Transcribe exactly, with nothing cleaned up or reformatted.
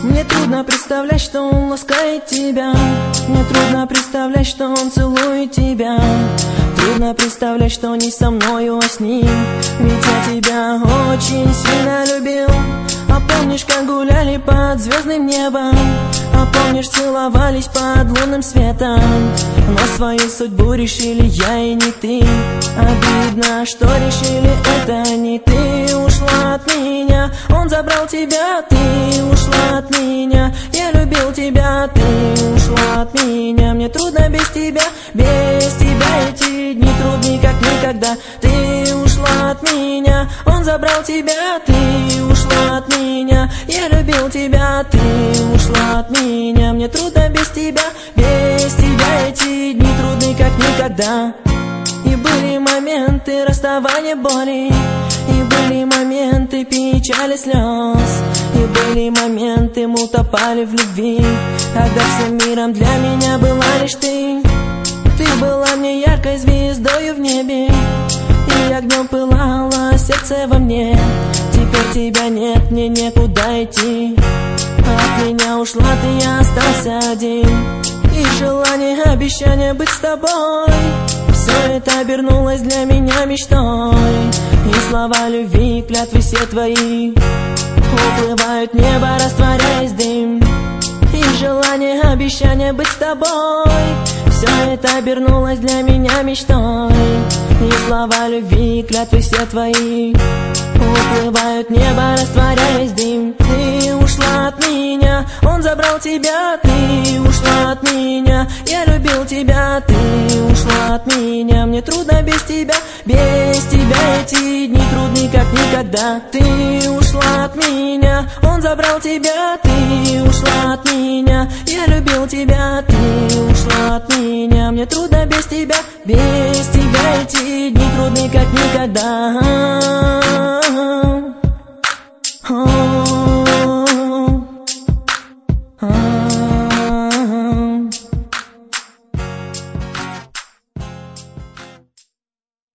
Мне трудно представлять, что он ласкает тебя. Мне трудно представлять, что он целует тебя. Трудно представлять, что не со мною, а с ним. Ведь я тебя очень сильно любил. А помнишь, как гуляли под звездным небом? А помнишь, целовались под лунным светом? Но свою судьбу решили я и не ты. Обидно, что решили это не ты. Ушла от меня, он забрал тебя. Ты ушла от меня, я любил тебя. Ты ушла от меня, мне трудно без тебя. Без тебя эти дни трудны, как никогда. Ты ушла от меня, он забрал тебя. Ты ушла от меня, я любил тебя. Ты ушла от меня, мне трудно без тебя. Без тебя эти дни трудны, как никогда. И были моменты расставания боли, и были моменты печали слез, и были моменты мы утопали в любви, когда всем миром для меня была лишь ты. Ты была мне яркой звездою в небе, и огнем пылало сердце во мне. Теперь тебя нет, мне некуда идти. От меня ушла ты, я остался один. И желание, обещание быть с тобой, все это обернулось для меня мечтой. И слова любви, клятвы все твои уплывают в небо, растворяясь в дым. И желание, обещание быть с тобой, все это обернулось для меня мечтой. И слова любви, клятвы все твои уплывают в небо, растворяясь в дым. Ты ушла от меня, он забрал тебя. Ты ушла от меня, я любил тебя. Ты ушла от меня, мне трудно без тебя. Без тебя эти дни трудны, как никогда. Ты ушла от меня, он забрал тебя. Ты ушла от меня, я любил тебя. Ты ушла от меня, мне трудно без тебя. Без тебя эти дни трудны, как никогда. Oh